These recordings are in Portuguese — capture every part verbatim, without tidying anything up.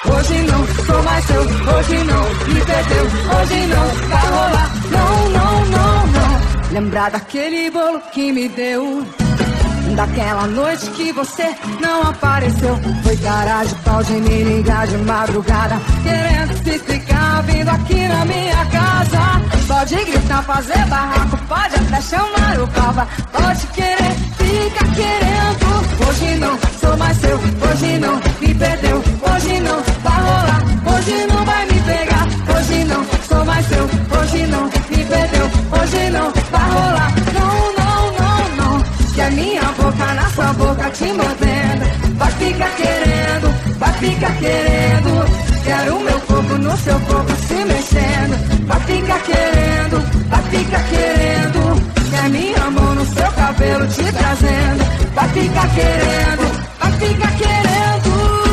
Hoje não sou mais seu, hoje não me perdeu, hoje não vai rolar. Não, não, não, não. Lembrar daquele bolo que me deu, daquela noite que você não apareceu. Foi cara de pau de me ligar de madrugada, querendo se explicar, vindo aqui na minha casa. Pode gritar, fazer barraco, pode até chamar o papa. Pode querer, fica querendo. Hoje não sou mais seu, hoje não me perdeu, hoje não vai rolar, hoje não vai me pegar. Hoje não sou mais seu, hoje não me perdeu, hoje não vai rolar. Não, não, não, não. Que a minha boca na sua boca te mordendo, vai ficar querendo, vai ficar querendo. Quero o meu corpo no seu corpo se mexendo, vai ficar querendo, vai ficar querendo. Quer minha mão no seu cabelo te trazendo, vai ficar querendo, vai ficar querendo.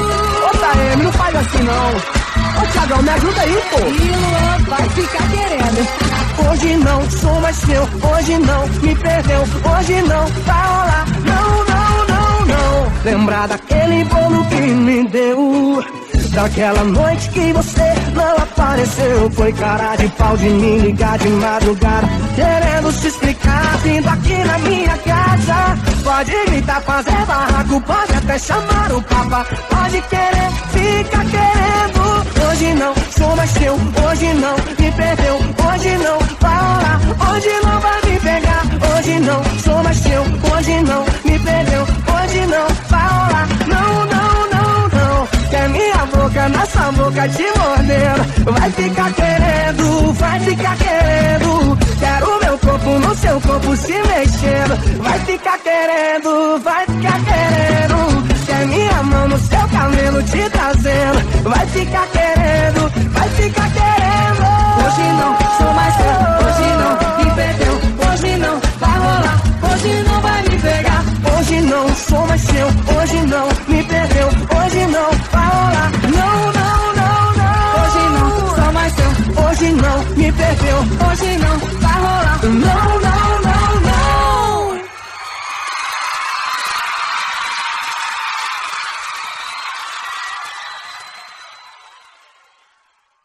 Ô Taeme, não faz assim não. Ô Thiagão, me ajuda aí, pô. E Luan vai ficar querendo. Hoje não sou mais seu, hoje não me perdeu, hoje não vai rolar. Não, não, não, não. Lembrar daquele bolo que me deu, daquela noite que você não apareceu. Foi cara de pau de me ligar de madrugada, querendo se explicar, vindo aqui na minha casa. Pode gritar, fazer barraco, pode até chamar o papa. Pode querer, fica querendo. Hoje não sou mais seu, hoje não me perdeu, hoje não vai rolar, hoje não vai me pegar. Hoje não sou mais seu, hoje não me perdeu, hoje não vai rolar. Não, não, não, não. Quer minha boca na sua boca te mordendo, vai ficar querendo, vai ficar querendo. Quero meu corpo no seu corpo se mexendo, vai ficar querendo, vai ficar querendo. Quer minha mão no seu cabelo te trazendo, vai ficar querendo.